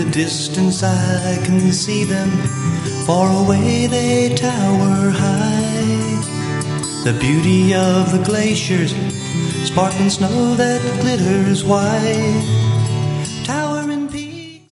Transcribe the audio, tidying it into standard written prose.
distance I can see them, far away they tower high. The beauty of the glaciers, sparkling snow that glitters white.